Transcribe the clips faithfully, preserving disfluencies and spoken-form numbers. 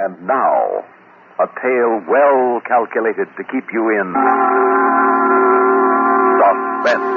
And now, a tale well calculated to keep you in suspense.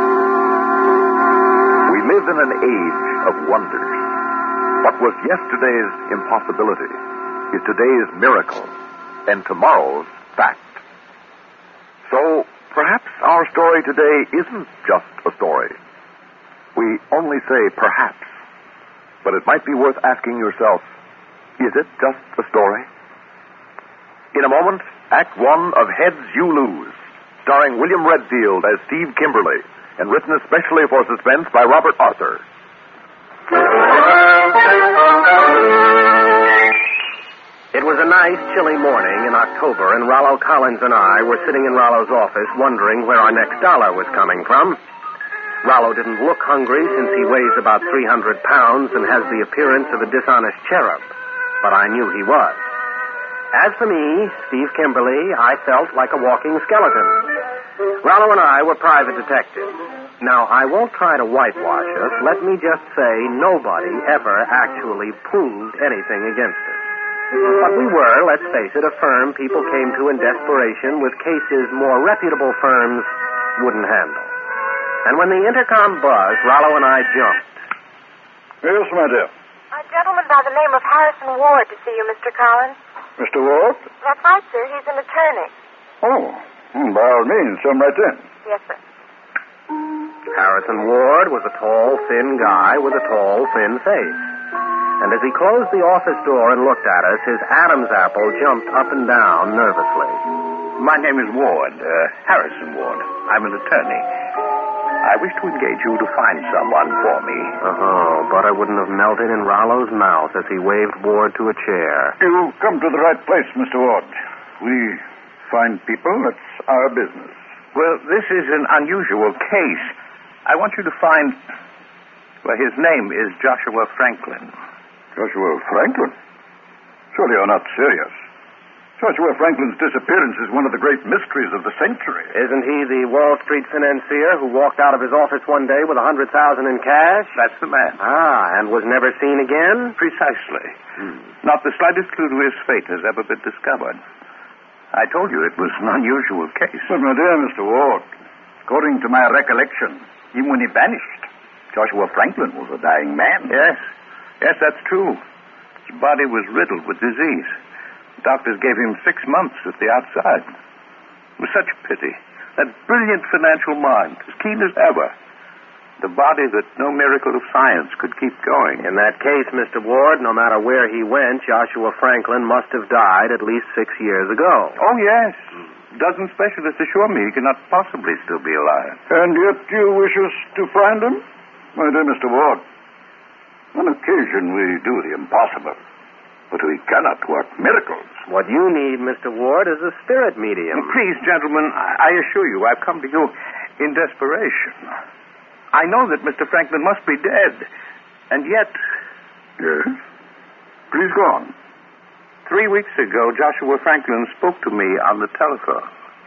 We live in an age of wonders. What was yesterday's impossibility is today's miracle, and tomorrow's fact. So, perhaps our story today isn't just a story. We only say perhaps, but it might be worth asking yourself, is it just a story? In a moment, Act One of Heads You Lose, starring William Redfield as Steve Kimberly, and written especially for suspense by Robert Arthur. It was a nice, chilly morning in October, and Rollo Collins and I were sitting in Rollo's office wondering where our next dollar was coming from. Rollo didn't look hungry since he weighs about three hundred pounds and has the appearance of a dishonest cherub, but I knew he was. As for me, Steve Kimberly, I felt like a walking skeleton. Rollo and I were private detectives. Now, I won't try to whitewash us. Let me just say nobody ever actually proved anything against us. But we were, let's face it, a firm people came to in desperation with cases more reputable firms wouldn't handle. And when the intercom buzzed, Rollo and I jumped. Yes, my dear. A gentleman by the name of Harrison Ward to see you, Mister Collins. Mister Ward? That's right, sir. He's an attorney. Oh, hmm, by all means, come right in. Yes, sir. Harrison Ward was a tall, thin guy with a tall, thin face. And as he closed the office door and looked at us, his Adam's apple jumped up and down nervously. My name is Ward, uh, Harrison Ward. I'm an attorney. I wish to engage you to find someone for me. Oh, butter wouldn't have melted in Rollo's mouth as he waved Ward to a chair. You come to the right place, Mister Ward. We find people. That's our business. Well, this is an unusual case. I want you to find... Well, his name is Joshua Franklin. Joshua Franklin? Surely you're not serious. Joshua Franklin's disappearance is one of the great mysteries of the century. Isn't he the Wall Street financier who walked out of his office one day with a hundred thousand in cash? That's the man. Ah, and was never seen again? Precisely. Hmm. Not the slightest clue to his fate has ever been discovered. I told you it was an unusual case. But, my dear Mister Ward, according to my recollection, even when he vanished, Joshua Franklin was a dying man. Yes. Yes, that's true. His body was riddled with disease. Doctors gave him six months at the outside. It was such a pity. That brilliant financial mind, as keen as ever. The body that no miracle of science could keep going. In that case, Mister Ward, no matter where he went, Joshua Franklin must have died at least six years ago. Oh, yes. Dozen specialists assure me he cannot possibly still be alive. And yet you wish us to find him? My dear Mister Ward, on occasion we do the impossible. But we cannot work miracles. What you need, Mister Ward, is a spirit medium. Well, please, gentlemen, I, I assure you, I've come to you in desperation. I know that Mister Franklin must be dead, and yet... Yes? Please go on. Three weeks ago, Joshua Franklin spoke to me on the telephone.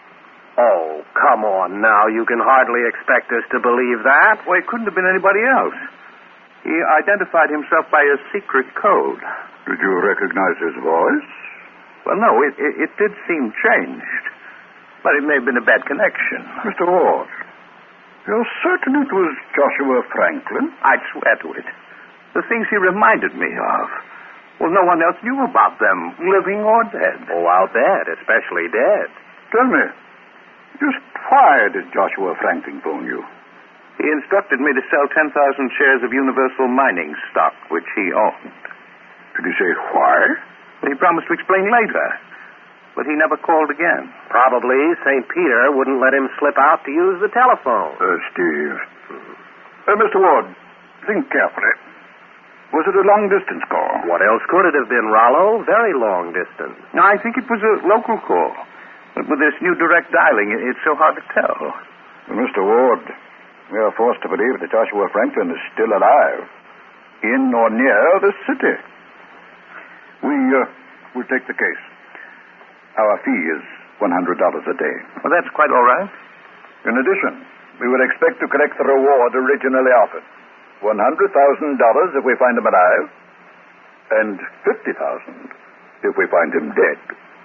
Oh, come on now. You can hardly expect us to believe that. Well, it couldn't have been anybody else. He identified himself by a secret code. Did you recognize his voice? Well, no, it, it, it did seem changed. But it may have been a bad connection. Mister Ward, you're certain it was Joshua Franklin? I'd swear to it. The things he reminded me of. Well, no one else knew about them, living or dead. Oh, I'll bet, especially dead. Tell me, just why did Joshua Franklin phone you? He instructed me to sell ten thousand shares of Universal Mining stock, which he owned. Did he say why? He promised to explain later, but he never called again. Probably Saint Peter wouldn't let him slip out to use the telephone. Uh, Steve. Uh, Mister Ward, think carefully. Was it a long-distance call? What else could it have been, Rollo? Very long distance. No, I think it was a local call. But with this new direct dialing, it's so hard to tell. Well, Mister Ward, we are forced to believe that Joshua Franklin is still alive, in or near the city. We uh, will take the case. Our fee is one hundred dollars a day. Well, that's quite all right. In addition, we will expect to collect the reward originally offered. one hundred thousand dollars if we find him alive, and fifty thousand dollars if we find him dead.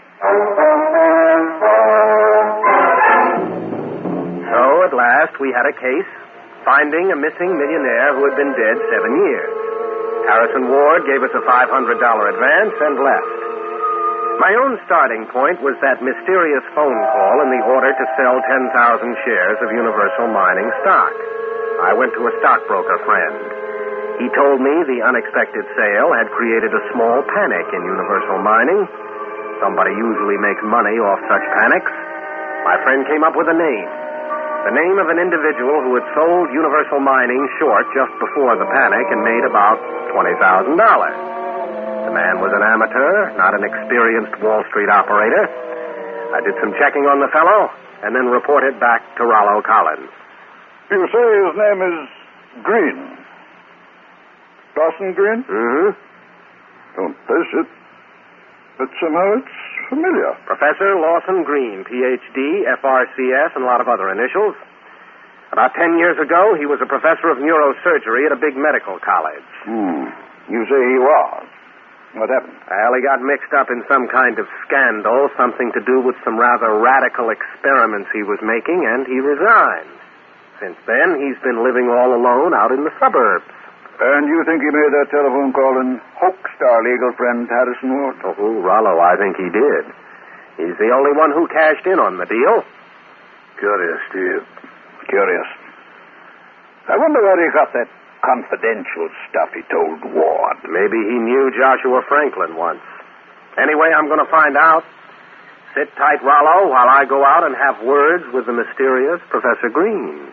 So, at last, we had a case, finding a missing millionaire who had been dead seven years. Harrison Ward gave us a five hundred dollars advance and left. My own starting point was that mysterious phone call in the order to sell ten thousand shares of Universal Mining stock. I went to a stockbroker friend. He told me the unexpected sale had created a small panic in Universal Mining. Somebody usually makes money off such panics. My friend came up with a name. The name of an individual who had sold Universal Mining short just before the panic and made about twenty thousand dollars. The man was an amateur, not an experienced Wall Street operator. I did some checking on the fellow and then reported back to Rollo Collins. You say his name is Green. Dawson Green? Mm-hmm. Don't place it, but somehow it's familiar. Professor Lawson Green, P H D, F R C S, and a lot of other initials. About ten years ago, he was a professor of neurosurgery at a big medical college. Hmm. You say he was. What happened? Well, he got mixed up in some kind of scandal, something to do with some rather radical experiments he was making, and he resigned. Since then, he's been living all alone out in the suburbs. And you think he made that telephone call and hoaxed our legal friend Harrison Ward? Oh, Rollo, I think he did. He's the only one who cashed in on the deal. Curious, Steve. Curious. I wonder where he got that confidential stuff he told Ward. Maybe he knew Joshua Franklin once. Anyway, I'm going to find out. Sit tight, Rollo, while I go out and have words with the mysterious Professor Green.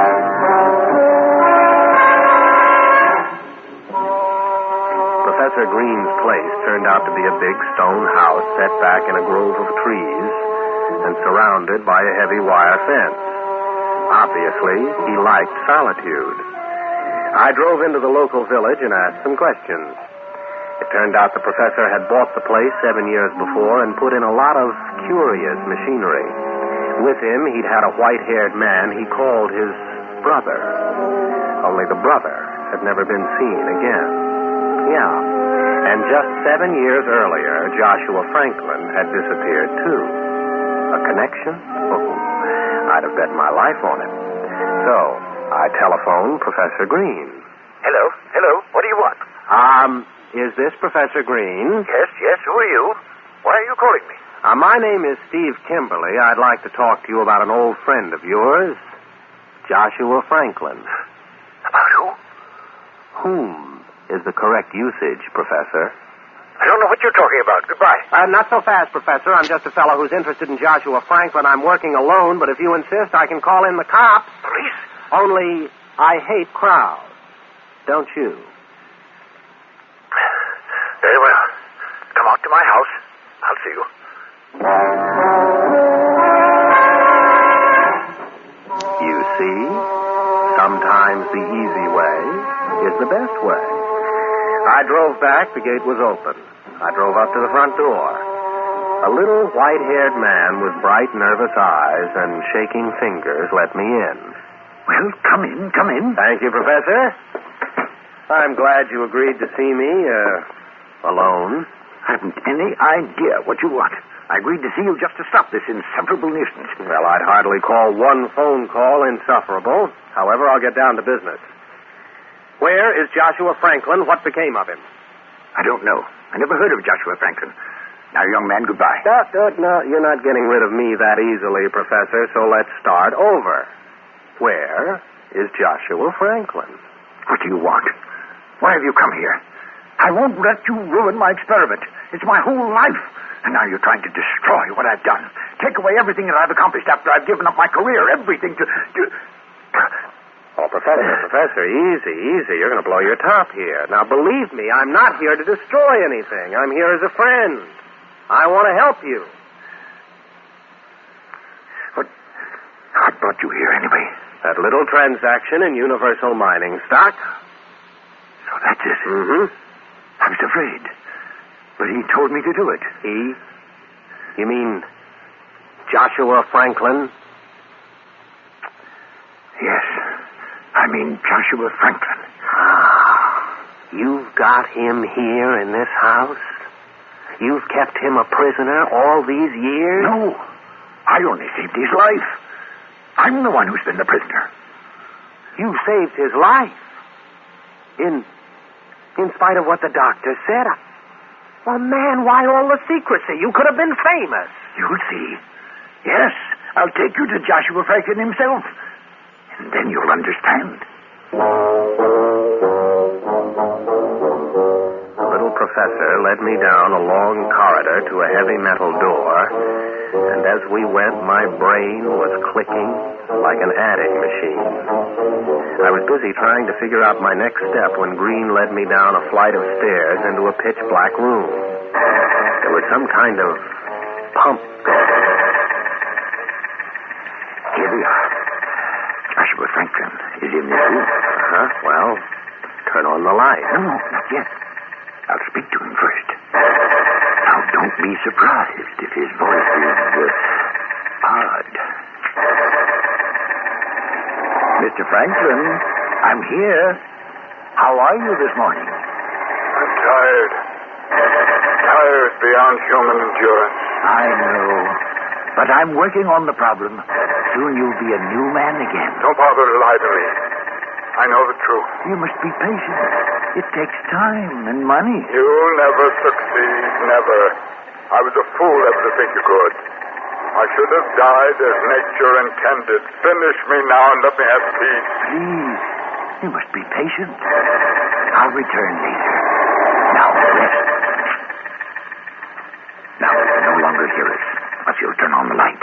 Professor Green's place turned out to be a big stone house set back in a grove of trees and surrounded by a heavy wire fence. Obviously, he liked solitude. I drove into the local village and asked some questions. It turned out the professor had bought the place seven years before and put in a lot of curious machinery. With him, he'd had a white-haired man he called his brother. Only the brother had never been seen again. Yeah. And just seven years earlier, Joshua Franklin had disappeared, too. A connection? Oh, I'd have bet my life on it. So, I telephoned Professor Green. Hello? Hello? What do you want? Um, is this Professor Green? Yes, yes. Who are you? Why are you calling me? Uh, my name is Steve Kimberly. I'd like to talk to you about an old friend of yours, Joshua Franklin. About who? Whom is the correct usage, Professor? I don't know what you're talking about. Goodbye. Uh, not so fast, Professor. I'm just a fellow who's interested in Joshua Franklin. I'm working alone, but if you insist, I can call in the cops. Police? Only, I hate crowds. Don't you? Very well. Come out to my house. I'll see you. You see? Sometimes the easy way is the best way. I drove back. The gate was open. I drove up to the front door. A little white-haired man with bright, nervous eyes and shaking fingers let me in. Well, come in, come in. Thank you, Professor. I'm glad you agreed to see me, uh, alone. I haven't any idea what you want. I agreed to see you just to stop this insufferable nuisance. Well, I'd hardly call one phone call insufferable. However, I'll get down to business. Where is Joshua Franklin? What became of him? I don't know. I never heard of Joshua Franklin. Now, young man, goodbye. No, no, no, you're not getting rid of me that easily, Professor, so let's start over. Where is Joshua Franklin? What do you want? Why have you come here? I won't let you ruin my experiment. It's my whole life. And now you're trying to destroy what I've done. Take away everything that I've accomplished after I've given up my career, everything to... to... Oh, Professor, Professor, easy, easy. You're going to blow your top here. Now, believe me, I'm not here to destroy anything. I'm here as a friend. I want to help you. What, what brought you here, anyway? That little transaction in Universal Mining stock. So that's it. Mm-hmm. I was afraid. But he told me to do it. He? You mean Joshua Franklin? Yes. I mean Joshua Franklin. Ah, you've got him here in this house? You've kept him a prisoner all these years? No. I only saved his life. I'm the one who's been the prisoner. You saved his life? In... in spite of what the doctor said? Well, man, why all the secrecy? You could have been famous. You'll see. Yes, I'll take you to Joshua Franklin himself. And then you'll understand. The little professor led me down a long corridor to a heavy metal door, and as we went, my brain was clicking like an adding machine. I was busy trying to figure out my next step when Green led me down a flight of stairs into a pitch-black room. There was some kind of pump going. Here we are. Joshua Franklin is in this room. Uh-huh. Well, turn on the light. No, no, not yet. I'll speak to him first. Now, don't be surprised if his voice is uh, odd. Mister Franklin, I'm here. How are you this morning? I'm tired. Tired beyond human endurance. I know. But I'm working on the problem. Soon you'll be a new man again. Don't bother to lie to me. I know the truth. You must be patient. It takes time and money. You'll never succeed, never. I was a fool ever to think you could. I should have died as nature intended. Finish me now and let me have peace. Please, you must be patient. I'll return later. Now, rest. Now, you can no longer hear us, unless you'll turn on the light.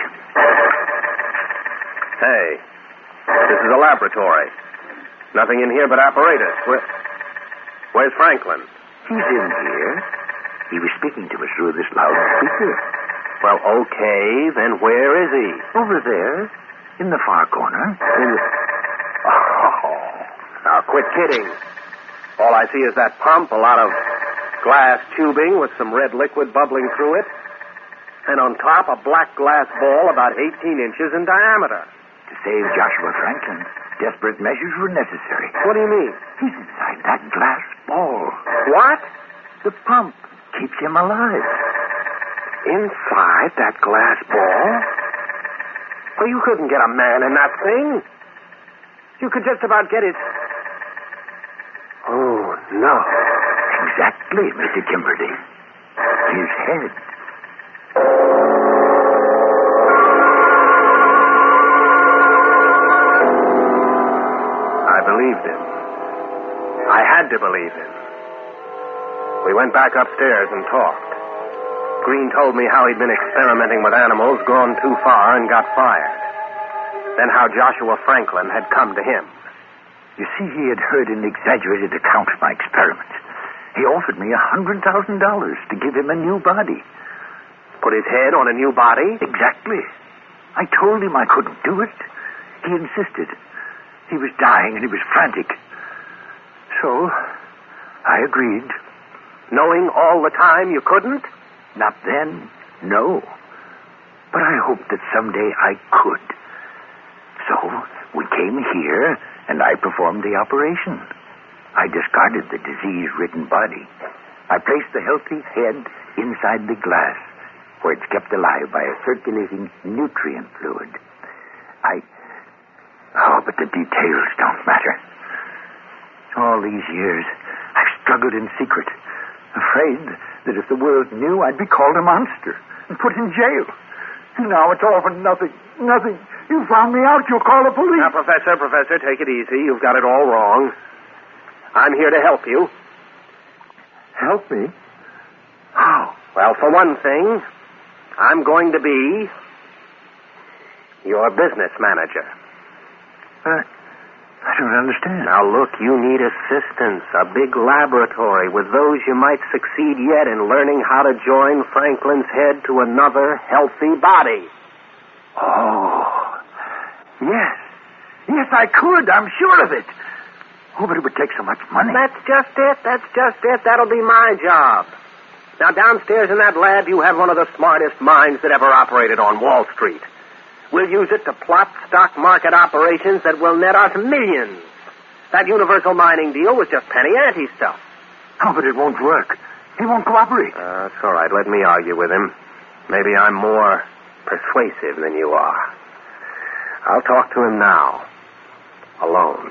Hey, this is a laboratory. Nothing in here but apparatus. Where, where's Franklin? He's in here. He was speaking to us through this loudspeaker. Well, okay, then where is he? Over there, in the far corner. In the... Oh, now quit kidding. All I see is that pump, a lot of glass tubing with some red liquid bubbling through it, and on top a black glass ball about eighteen inches in diameter. To save Joshua Franklin, desperate measures were necessary. What do you mean? He's inside that glass ball. What? The pump keeps him alive. Inside that glass ball? Well, you couldn't get a man in that thing. You could just about get his... Oh, no. Exactly, Mister Kimberly. His head. I believed him. I had to believe him. We went back upstairs and talked. Green told me how he'd been experimenting with animals, gone too far, and got fired. Then how Joshua Franklin had come to him. You see, he had heard an exaggerated account of my experiment. He offered me a hundred thousand dollars to give him a new body. Put his head on a new body? Exactly. I told him I couldn't do it. He insisted. He was dying and he was frantic. So, I agreed. Knowing all the time you couldn't? Not then, no. But I hoped that someday I could. So, we came here, and I performed the operation. I discarded the disease-ridden body. I placed the healthy head inside the glass, where it's kept alive by a circulating nutrient fluid. I... Oh, but the details don't matter. All these years, I've struggled in secret, afraid that if the world knew, I'd be called a monster and put in jail. And now it's all for nothing. Nothing. You found me out. You'll call the police. Now, Professor, Professor, take it easy. You've got it all wrong. I'm here to help you. Help me? How? Well, for one thing, I'm going to be your business manager. Uh, I don't understand. Now, look, you need assistance, a big laboratory with those you might succeed yet in learning how to join Franklin's head to another healthy body. Oh, yes. Yes, I could. I'm sure of it. Oh, but it would take so much money. That's just it. That's just it. That'll be my job. Now, downstairs in that lab, you have one of the smartest minds that ever operated on Wall Street. We'll use it to plot stock market operations that will net us millions. That universal mining deal was just penny ante stuff. Oh, but it won't work. He won't cooperate. Uh, that's all right. Let me argue with him. Maybe I'm more persuasive than you are. I'll talk to him now. Alone.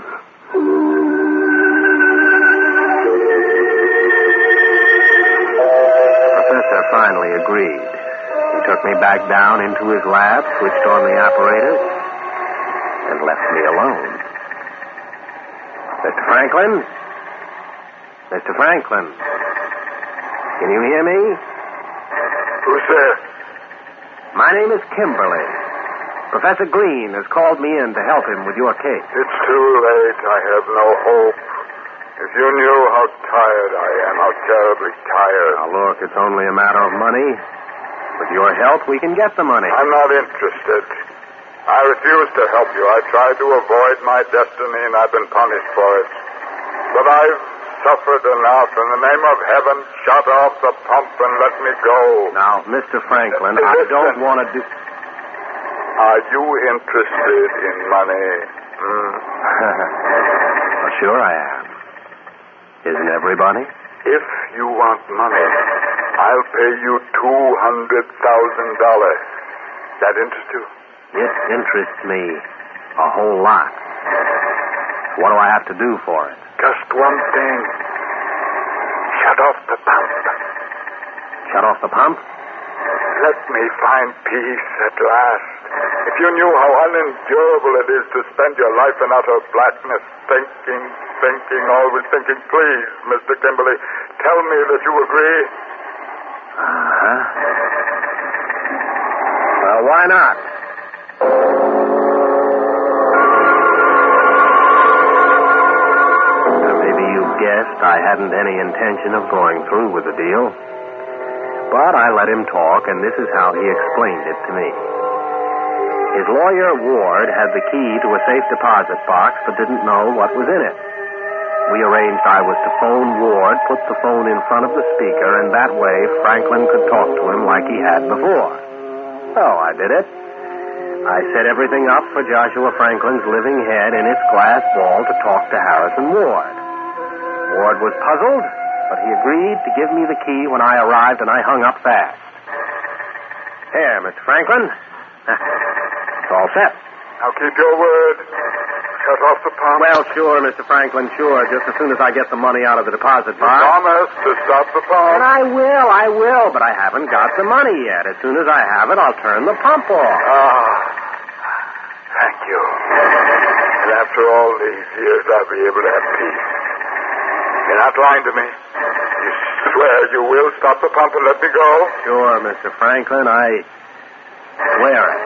The professor finally agreed. He took me back down into his lab, switched on the apparatus, and left me alone. Mister Franklin? Mister Franklin? Can you hear me? Who's there? My name is Kimberly. Professor Green has called me in to help him with your case. It's too late. I have no hope. If you knew how tired I am, how terribly tired. Now, look, it's only a matter of money. With your help, we can get the money. I'm not interested. I refuse to help you. I tried to avoid my destiny, and I've been punished for it. But I've suffered enough. In the name of heaven, shut off the pump and let me go. Now, Mister Franklin, Listen. I don't want to do... Are you interested in money? Hmm? Well, sure I am. Isn't everybody? If you want money, I'll pay you two hundred thousand dollars. That interest you? It interests me a whole lot. What do I have to do for it? Just one thing. Shut off the pump. Shut off the pump? Let me find peace at last. If you knew how unendurable it is to spend your life in utter blackness, thinking, thinking, always thinking, please, Mister Kimberly, tell me that you agree. Uh-huh. Well, why not? Now, maybe you guessed I hadn't any intention of going through with the deal. But I let him talk, and this is how he explained it to me. His lawyer, Ward, had the key to a safe deposit box but didn't know what was in it. We arranged I was to phone Ward, put the phone in front of the speaker, and that way Franklin could talk to him like he had before. So I did it. I set everything up for Joshua Franklin's living head in its glass ball to talk to Harrison Ward. Ward was puzzled, but he agreed to give me the key when I arrived, and I hung up fast. Here, Mister Franklin. It's all set. Now keep your word. Shut off the pump. Well, sure, Mister Franklin, sure. Just as soon as I get the money out of the deposit box. Promise to stop the pump. And I will, I will, but I haven't got the money yet. As soon as I have it, I'll turn the pump off. Ah, thank you. And after all these years, I'll be able to have peace. You're not lying to me. You swear you will stop the pump and let me go? Sure, Mister Franklin, I swear it.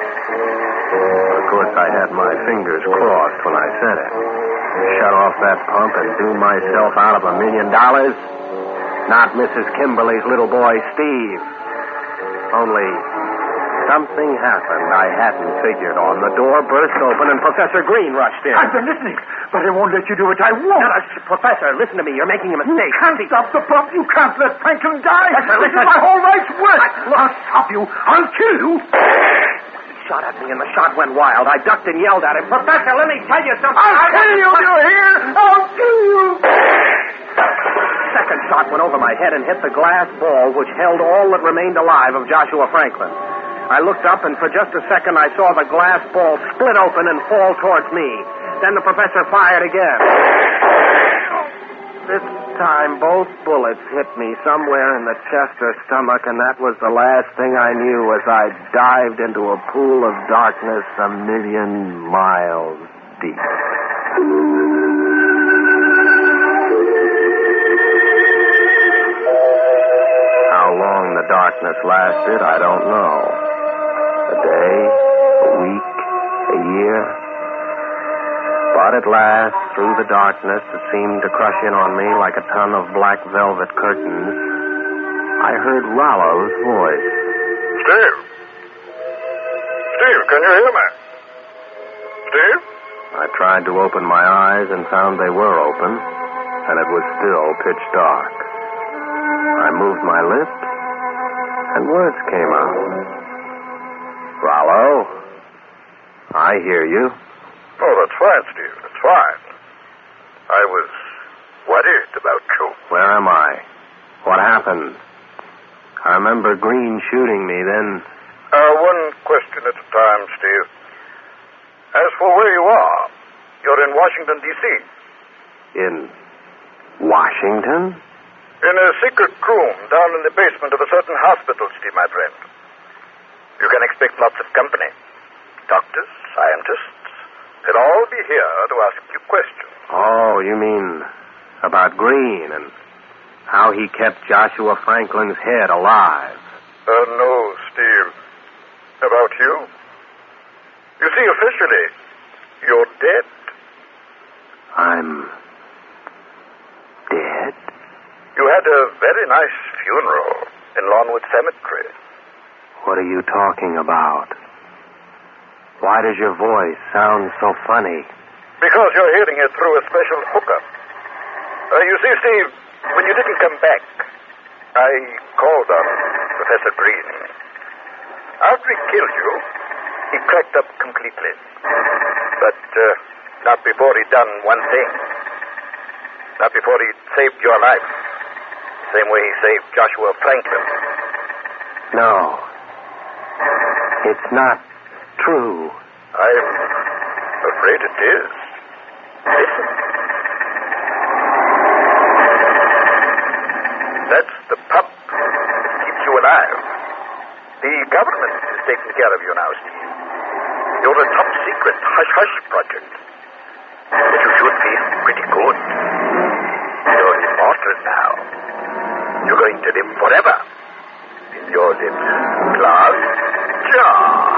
Of course, I had my fingers crossed when I said it. Shut off that pump and do myself out of a million dollars? Not Missus Kimberly's little boy, Steve. Only something happened I hadn't figured on. The door burst open and Professor Green rushed in. I've been listening, but I won't let you do it. I won't. No, no, Professor, listen to me. You're making a mistake. You can't stop the pump. You can't let Franklin die. Listen, This listen. is my whole life's work. I'll stop you. I'll kill you. He shot at me and the shot went wild. I ducked and yelled at him. Professor, let me tell you something. I'll kill you. Do you hear? I'll kill you. Second shot went over my head and hit the glass ball which held all that remained alive of Joshua Franklin. I looked up, and for just a second I saw the glass ball split open and fall towards me. Then the professor fired again. This time, both bullets hit me somewhere in the chest or stomach, and that was the last thing I knew as I dived into a pool of darkness a million miles deep. How long the darkness lasted, I don't know. A day, a week, a year. But at last, through the darkness that seemed to crush in on me like a ton of black velvet curtains, I heard Rollo's voice. Steve? Steve, can you hear me? Steve? I tried to open my eyes and found they were open, and it was still pitch dark. I moved my lips, and words came out. Rollo, I hear you. Oh, that's fine, Steve. That's fine. I was worried about you. Where am I? What happened? I remember Green shooting me then. Uh, one question at a time, Steve. As for where you are, you're in Washington, D C In Washington? In a secret room down in the basement of a certain hospital, Steve, my friend. You can expect lots of company. Doctors, scientists. They'll all be here to ask you questions. Oh, you mean about Green and how he kept Joshua Franklin's head alive? Uh, no, Steve. About you. You see, officially, you're dead. I'm dead? You had a very nice funeral in Lawnwood Cemetery. What are you talking about? Why does your voice sound so funny? Because you're hearing it through a special hookup. Uh, you see, Steve, when you didn't come back, I called on Professor Green. After he killed you, he cracked up completely. But uh, not before he'd done one thing. Not before he'd saved your life. Same way he saved Joshua Franklin. No. It's not true. I'm afraid it is. Listen. That's the pup that keeps you alive. The government is taking care of you now, Steve. You're a top secret hush-hush project. But you should feel pretty good. You're immortal now. You're going to live forever. In your lips, glass jar.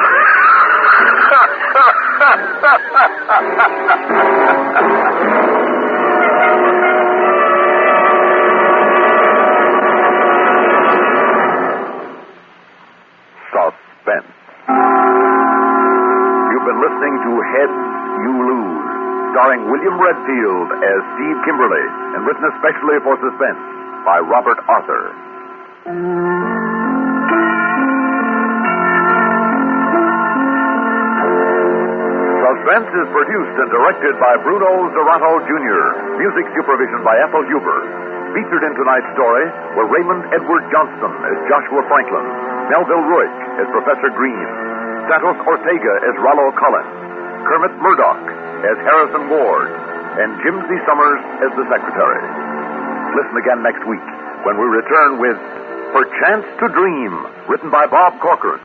Suspense. You've been listening to Heads You Lose, starring William Redfield as Steve Kimberly, and written especially for Suspense by Robert Arthur. Suspense is produced and directed by Bruno Zerato Junior Music supervision by Ethel Huber. Featured in tonight's story were Raymond Edward Johnston as Joshua Franklin, Melville Ruick as Professor Green, Santos Ortega as Rollo Collins, Kermit Murdoch as Harrison Ward, and Jimsy Summers as the Secretary. Listen again next week when we return with Perchance to Dream, written by Bob Corcoran.